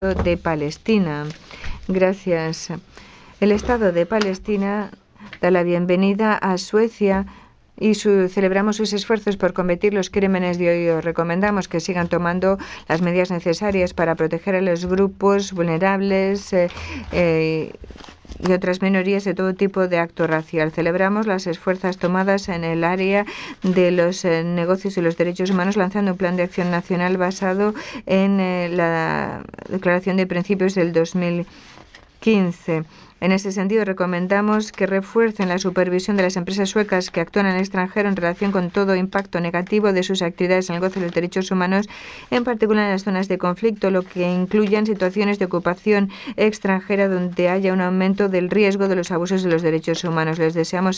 de Palestina. Gracias. El Estado de Palestina da la bienvenida a Suecia y celebramos sus esfuerzos por combatir los crímenes de odio. Recomendamos que sigan tomando las medidas necesarias para proteger a los grupos vulnerables y otras minorías de todo tipo de acto racial. Celebramos las esfuerzos tomadas en el área de los negocios y los derechos humanos, lanzando un plan de acción nacional basado en la Declaración de Principios del 2015. En ese sentido, recomendamos que refuercen la supervisión de las empresas suecas que actúan en el extranjero en relación con todo impacto negativo de sus actividades en el goce de los derechos humanos, en particular en las zonas de conflicto, lo que incluyan situaciones de ocupación extranjera donde haya un aumento del riesgo de los abusos de los derechos humanos. Les deseamos